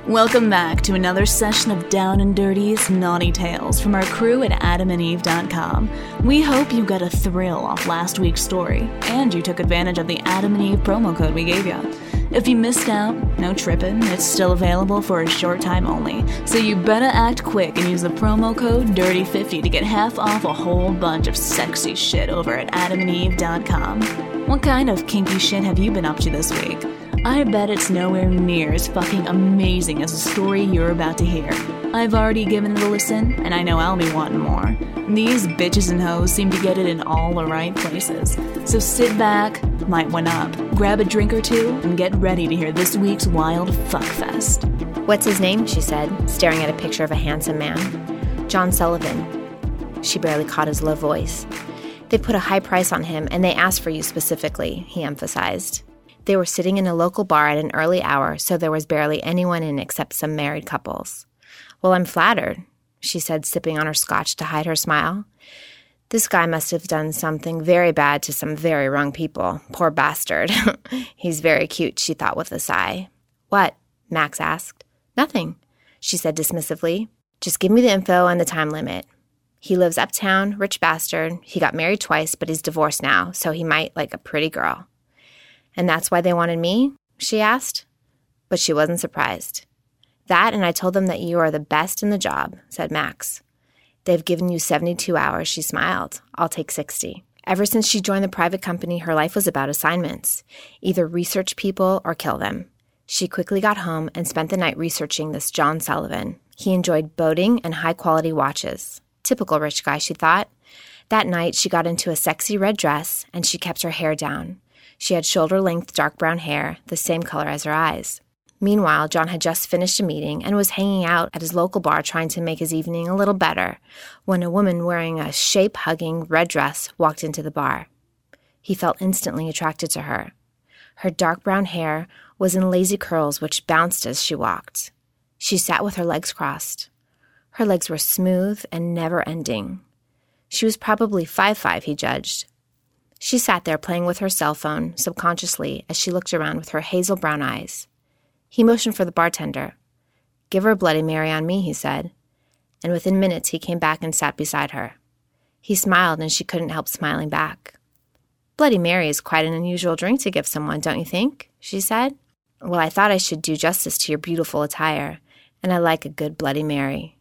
Welcome back to another session of Down and Dirty's Naughty Tales from our crew at AdamandEve.com. We hope you got a thrill off last week's story, and you took advantage of the Adam and Eve promo code we gave you. If you missed out, no trippin', it's still available for a short time only, so you better act quick and use the promo code DIRTY50 to get half off a whole bunch of sexy shit over at AdamandEve.com. What kind of kinky shit have you been up to this week? I bet it's nowhere near as fucking amazing as the story you're about to hear. I've already given it a listen, and I know I'll be wanting more. These bitches and hoes seem to get it in all the right places. So sit back, light one up, grab a drink or two, and get ready to hear this week's wild fuckfest. "What's his name?" she said, staring at a picture of a handsome man. "John Sullivan." She barely caught his low voice. "They put a high price on him, and they asked for you specifically," he emphasized. They were sitting in a local bar at an early hour, so there was barely anyone in except some married couples. "Well, I'm flattered," she said, sipping on her scotch to hide her smile. "This guy must have done something very bad to some very wrong people. Poor bastard." "He's very cute," she thought with a sigh. "What?" Max asked. "Nothing," she said dismissively. "Just give me the info and the time limit. He lives uptown, rich bastard. He got married twice, but he's divorced now, so he might like a pretty girl." "And that's why they wanted me?" she asked. But she wasn't surprised. "That, and I told them that you are the best in the job," said Max. "They've given you 72 hours, she smiled. "I'll take 60. Ever since she joined the private company, her life was about assignments. Either research people or kill them. She quickly got home and spent the night researching this John Sullivan. He enjoyed boating and high-quality watches. Typical rich guy, she thought. That night, she got into a sexy red dress, and she kept her hair down. She had shoulder-length dark brown hair, the same color as her eyes. Meanwhile, John had just finished a meeting and was hanging out at his local bar trying to make his evening a little better when a woman wearing a shape-hugging red dress walked into the bar. He felt instantly attracted to her. Her dark brown hair was in lazy curls which bounced as she walked. She sat with her legs crossed. Her legs were smooth and never-ending. She was probably 5'5", he judged. She sat there playing with her cell phone subconsciously as she looked around with her hazel brown eyes. He motioned for the bartender. "Give her a Bloody Mary on me," he said. And within minutes he came back and sat beside her. He smiled and she couldn't help smiling back. "Bloody Mary is quite an unusual drink to give someone, don't you think?" she said. "Well, I thought I should do justice to your beautiful attire, and I like a good Bloody Mary."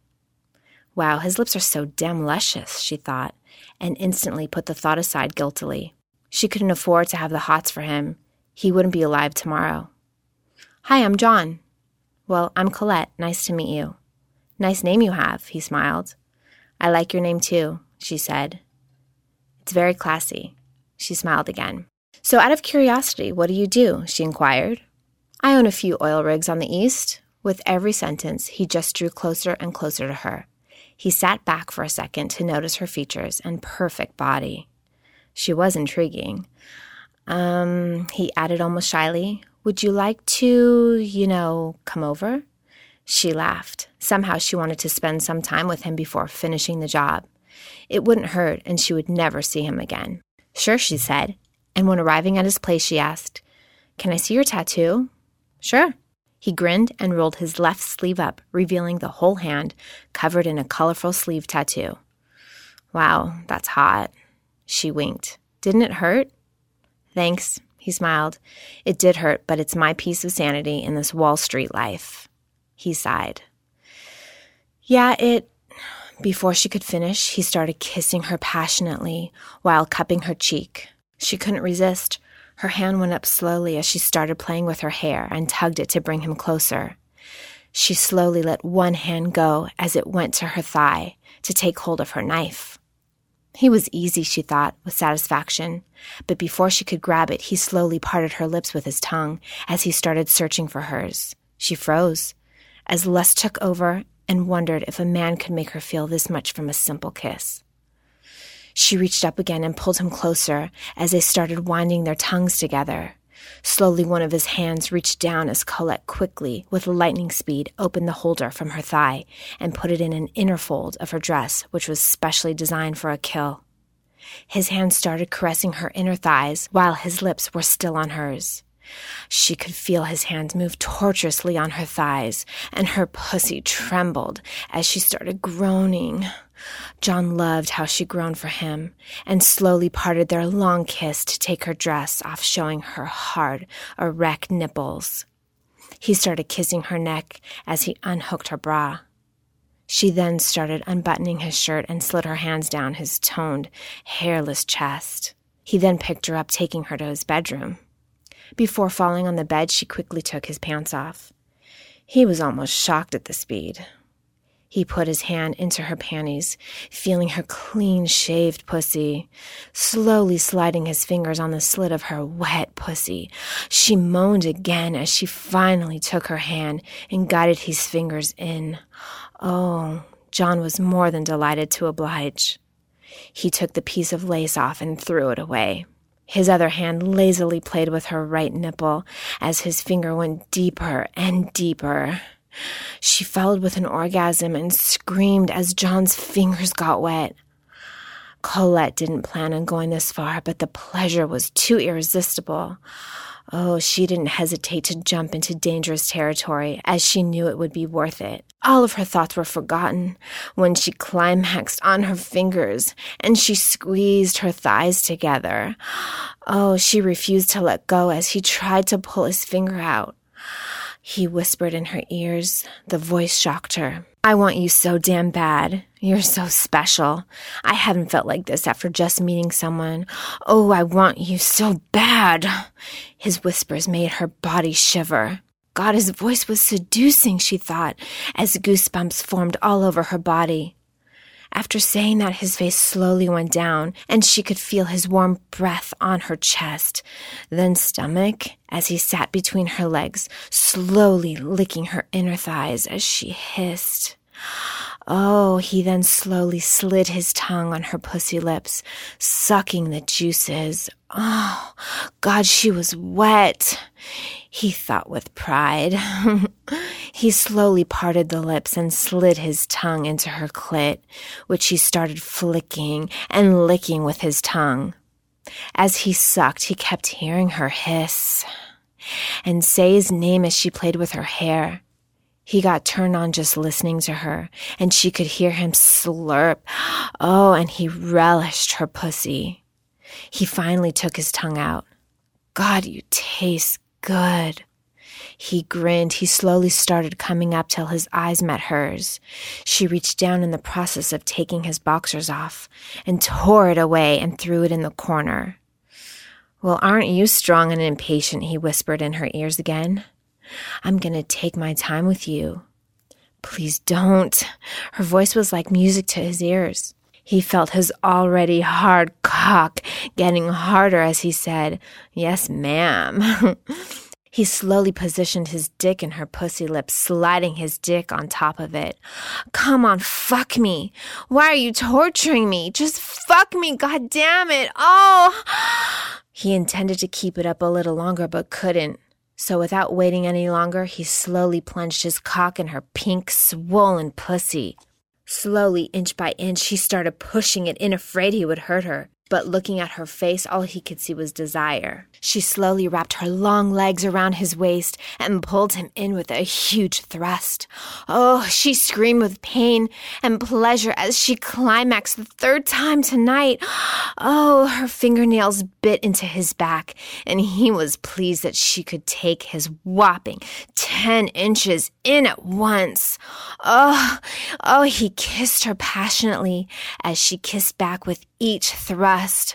Wow, his lips are so damn luscious, she thought, and instantly put the thought aside guiltily. She couldn't afford to have the hots for him. He wouldn't be alive tomorrow. "Hi, I'm John." "Well, I'm Colette. Nice to meet you." "Nice name you have," he smiled. "I like your name too," she said. "It's very classy." She smiled again. "So out of curiosity, what do you do?" she inquired. "I own a few oil rigs on the east." With every sentence, he just drew closer and closer to her. He sat back for a second to notice her features and perfect body. She was intriguing. He added almost shyly, "Would you like to, come over?" She laughed. Somehow she wanted to spend some time with him before finishing the job. It wouldn't hurt, and she would never see him again. "Sure," she said. And when arriving at his place, she asked, "Can I see your tattoo?" "Sure." He grinned and rolled his left sleeve up, revealing the whole hand covered in a colorful sleeve tattoo. "Wow, that's hot." She winked. "Didn't it hurt?" "Thanks," he smiled. "It did hurt, but it's my piece of sanity in this Wall Street life." He sighed. Before she could finish, he started kissing her passionately while cupping her cheek. She couldn't resist. Her hand went up slowly as she started playing with her hair and tugged it to bring him closer. She slowly let one hand go as it went to her thigh to take hold of her knife. He was easy, she thought, with satisfaction. But before she could grab it, he slowly parted her lips with his tongue as he started searching for hers. She froze as lust took over and wondered if a man could make her feel this much from a simple kiss. She reached up again and pulled him closer as they started winding their tongues together. Slowly, one of his hands reached down as Colette quickly, with lightning speed, opened the holder from her thigh and put it in an inner fold of her dress, which was specially designed for a kill. His hand started caressing her inner thighs while his lips were still on hers. She could feel his hands move tortuously on her thighs, and her pussy trembled as she started groaning. John loved how she groaned for him, and slowly parted their long kiss to take her dress off, showing her hard, erect nipples. He started kissing her neck as he unhooked her bra. She then started unbuttoning his shirt and slid her hands down his toned, hairless chest. He then picked her up, taking her to his bedroom. Before falling on the bed, she quickly took his pants off. He was almost shocked at the speed. He put his hand into her panties, feeling her clean-shaved pussy, slowly sliding his fingers on the slit of her wet pussy. She moaned again as she finally took her hand and guided his fingers in. Oh, John was more than delighted to oblige. He took the piece of lace off and threw it away. His other hand lazily played with her right nipple as his finger went deeper and deeper. She followed with an orgasm and screamed as John's fingers got wet. Colette didn't plan on going this far, but the pleasure was too irresistible. Oh, she didn't hesitate to jump into dangerous territory, as she knew it would be worth it. All of her thoughts were forgotten when she climaxed on her fingers, and she squeezed her thighs together. Oh, she refused to let go as he tried to pull his finger out. He whispered in her ears. The voice shocked her. "I want you so damn bad. You're so special. I haven't felt like this after just meeting someone. Oh, I want you so bad." His whispers made her body shiver. God, his voice was seducing, she thought, as goosebumps formed all over her body. After saying that, his face slowly went down, and she could feel his warm breath on her chest, then stomach, as he sat between her legs, slowly licking her inner thighs as she hissed. Oh, he then slowly slid his tongue on her pussy lips, sucking the juices. Oh, God, she was wet, he thought with pride. He slowly parted the lips and slid his tongue into her clit, which he started flicking and licking with his tongue. As he sucked, he kept hearing her hiss and say his name as she played with her hair. He got turned on just listening to her, and she could hear him slurp. Oh, and he relished her pussy. He finally took his tongue out. "God, you taste good." He grinned. He slowly started coming up till his eyes met hers. She reached down in the process of taking his boxers off and tore it away and threw it in the corner. "Well, aren't you strong and impatient?" he whispered in her ears again. "I'm going to take my time with you." "Please don't." Her voice was like music to his ears. He felt his already hard cock getting harder as he said, "Yes, ma'am." He slowly positioned his dick in her pussy lips, sliding his dick on top of it. "Come on, fuck me. Why are you torturing me? Just fuck me, God damn it. Oh!" He intended to keep it up a little longer, but couldn't. So without waiting any longer, he slowly plunged his cock in her pink, swollen pussy. Slowly, inch by inch, he started pushing it in, afraid he would hurt her. But looking at her face, all he could see was desire. She slowly wrapped her long legs around his waist and pulled him in with a huge thrust. Oh, she screamed with pain and pleasure as she climaxed the third time tonight. Oh, her fingernails bit into his back, and he was pleased that she could take his whopping 10 inches in at once. Oh, he kissed her passionately as she kissed back with each thrust.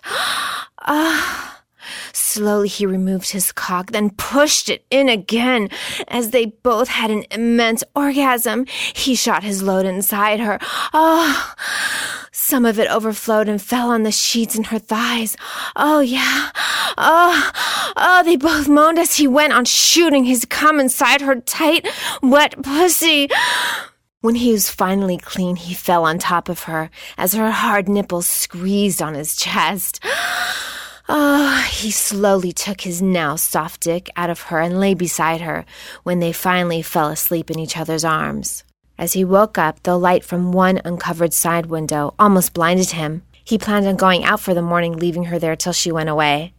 Slowly he removed his cock, then pushed it in again. As they both had an immense orgasm, he shot his load inside her. Some of it overflowed and fell on the sheets and her thighs. Oh, yeah. They both moaned as he went on shooting his cum inside her tight, wet pussy. When he was finally clean, he fell on top of her as her hard nipples squeezed on his chest. He slowly took his now soft dick out of her and lay beside her when they finally fell asleep in each other's arms. As he woke up, the light from one uncovered side window almost blinded him. He planned on going out for the morning, leaving her there till she went away.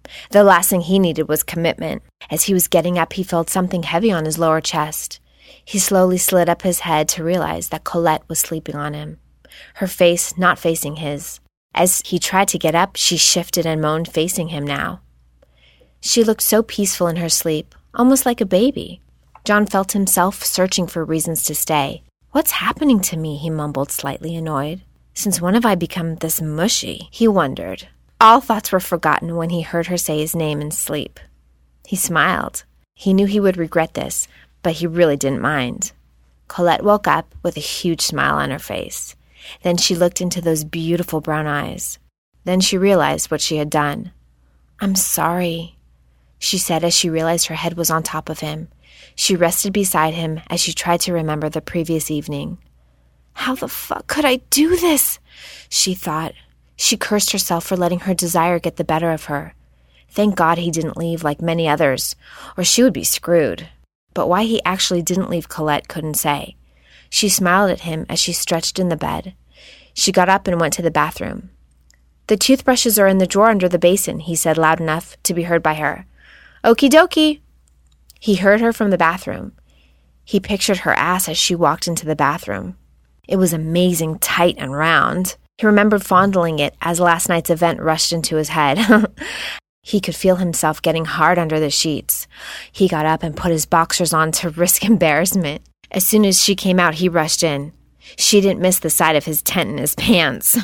The last thing he needed was commitment. As he was getting up, he felt something heavy on his lower chest. He slowly slid up his head to realize that Colette was sleeping on him, her face not facing his. As he tried to get up, she shifted and moaned, facing him now. She looked so peaceful in her sleep, almost like a baby. John felt himself searching for reasons to stay. "What's happening to me?" he mumbled, slightly annoyed. "Since when have I become this mushy?" he wondered. All thoughts were forgotten when he heard her say his name in sleep. He smiled. He knew he would regret this, but he really didn't mind. Colette woke up with a huge smile on her face. Then she looked into those beautiful brown eyes. Then she realized what she had done. "I'm sorry," she said as she realized her head was on top of him. She rested beside him as she tried to remember the previous evening. "How the fuck could I do this?" she thought. She cursed herself for letting her desire get the better of her. Thank God he didn't leave like many others, or she would be screwed. But why he actually didn't leave Colette couldn't say. She smiled at him as she stretched in the bed. She got up and went to the bathroom. "The toothbrushes are in the drawer under the basin," he said loud enough to be heard by her. "Okie dokie." He heard her from the bathroom. He pictured her ass as she walked into the bathroom. It was amazing, tight and round. He remembered fondling it as last night's event rushed into his head. He could feel himself getting hard under the sheets. He got up and put his boxers on to risk embarrassment. As soon as she came out, he rushed in. She didn't miss the sight of his tent in his pants.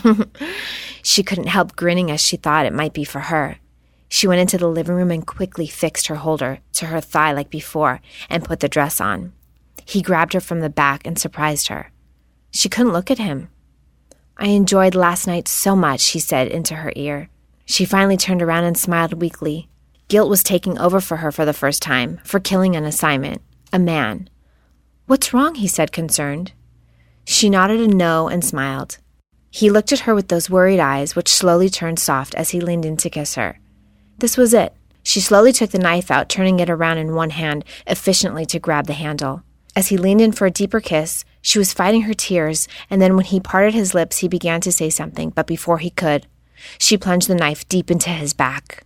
She couldn't help grinning as she thought it might be for her. She went into the living room and quickly fixed her holder to her thigh like before and put the dress on. He grabbed her from the back and surprised her. She couldn't look at him. "I enjoyed last night so much," he said into her ear. She finally turned around and smiled weakly. Guilt was taking over for her for the first time, for killing an assignment, a man. "What's wrong?" he said, concerned. She nodded a no and smiled. He looked at her with those worried eyes, which slowly turned soft as he leaned in to kiss her. This was it. She slowly took the knife out, turning it around in one hand, efficiently to grab the handle. As he leaned in for a deeper kiss, she was fighting her tears, and then when he parted his lips, he began to say something, but before he could, she plunged the knife deep into his back.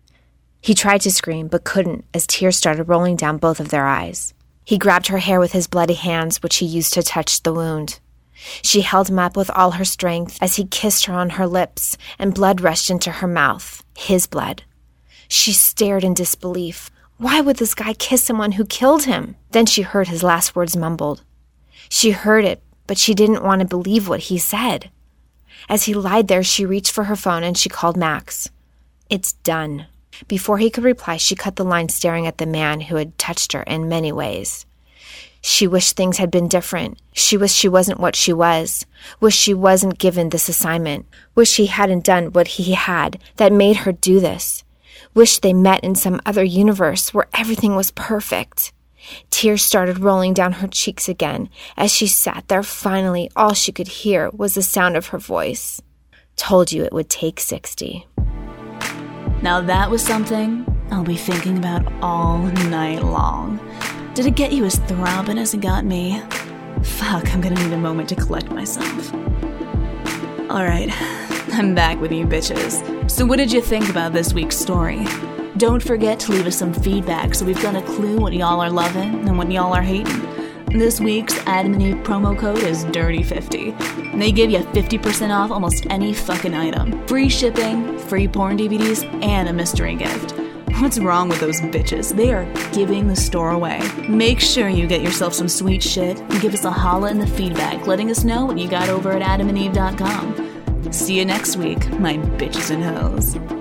He tried to scream, but couldn't, as tears started rolling down both of their eyes. He grabbed her hair with his bloody hands, which he used to touch the wound. She held him up with all her strength as he kissed her on her lips, and blood rushed into her mouth, his blood. She stared in disbelief. Why would this guy kiss someone who killed him? Then she heard his last words mumbled. She heard it, but she didn't want to believe what he said. As he lied there, she reached for her phone and she called Max. "It's done." Before he could reply, she cut the line, staring at the man who had touched her in many ways. She wished things had been different. She wished she wasn't what she was. Wished she wasn't given this assignment. Wished he hadn't done what he had that made her do this. Wished they met in some other universe where everything was perfect. Tears started rolling down her cheeks again. As she sat there, finally, all she could hear was the sound of her voice. "Told you it would take 60. Now that was something I'll be thinking about all night long. Did it get you as throbbing as it got me? Fuck, I'm gonna need a moment to collect myself. Alright, I'm back with you bitches. So what did you think about this week's story? Don't forget to leave us some feedback so we've got a clue what y'all are loving and what y'all are hating. This week's Adam and Eve promo code is DIRTY50. And they give you 50% off almost any fucking item. Free shipping, free porn DVDs, and a mystery gift. What's wrong with those bitches? They are giving the store away. Make sure you get yourself some sweet shit and give us a holla in the feedback, letting us know what you got over at adamandeve.com. See you next week, my bitches and hoes.